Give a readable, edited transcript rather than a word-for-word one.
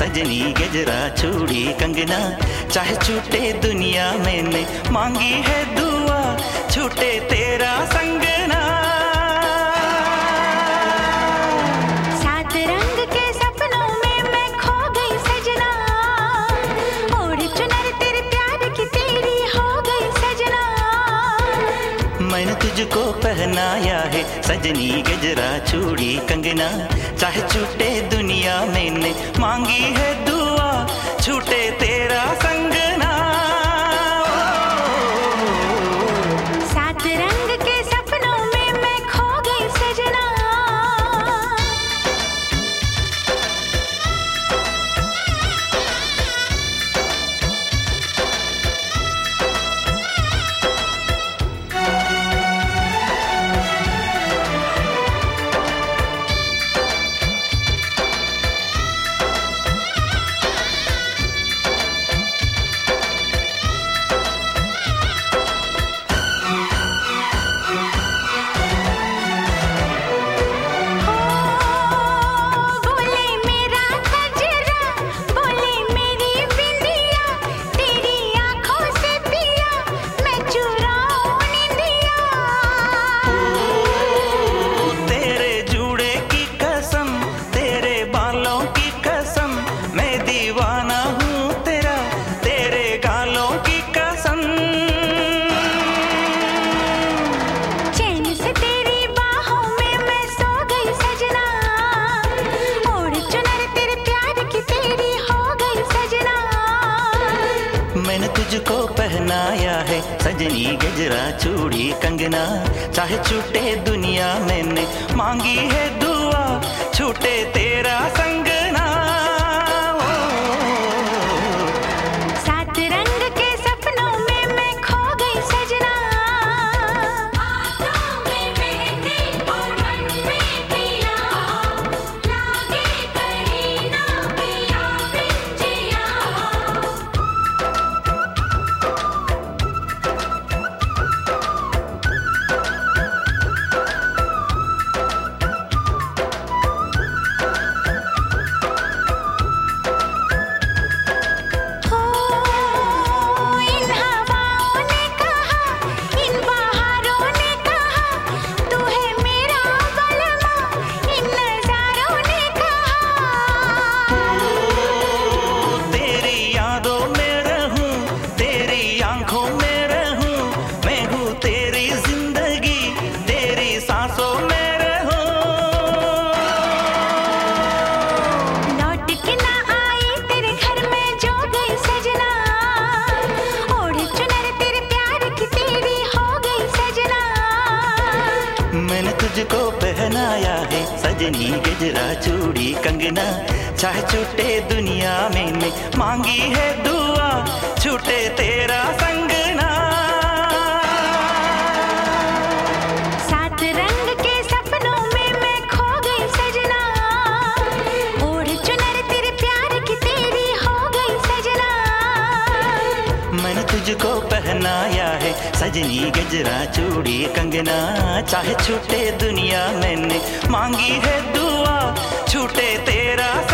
सजनी गजरा चूड़ी कंगना, चाहे छूटे दुनिया मैंने मांगी है दुआ, छूटे तेरा संगना। सात रंग के सपनों में मैं खो गई सजना, ओढ़ चुनर तेरे प्यार की तेरी हो गई सजना। मैंने तुझको पहनाया है सजनी गजरा चूड़ी कंगना, चाहे छूटे दुनिया मैंने मांगी है दुआ, छूटे तेरा संगना। सात रंग के सपनों में मैं खो गई सजना। मैंने तुझको पहनाया है सजनी गजरा चूड़ी कंगना, चाहे छूटे दुनिया मैंने मांगी है दुआ, छूटे तेरा संगना। सात रंग के सपनों में मैं खो गई सजना। हाथों में मेहंदी और मन में दिया, लागे कहीं ना पिया बिन जिया। मैंने तुझको पहनाया है सजनी गजरा चूड़ी कंगना, चाहे छूटे दुनिया मैंने मांगी है दुआ, छूटे तेरा संगना। सात रंग के सपनों में मैं खो गई सजना, ओढ़ चुनर तेरे प्यार की तेरी हो गई सजना। मैंने तुझको पहनाया है सजनी गजरा चूड़ी कंगना, चाहे छूटे दुनिया मैंने मांगी है दुआ, छूटे तेरा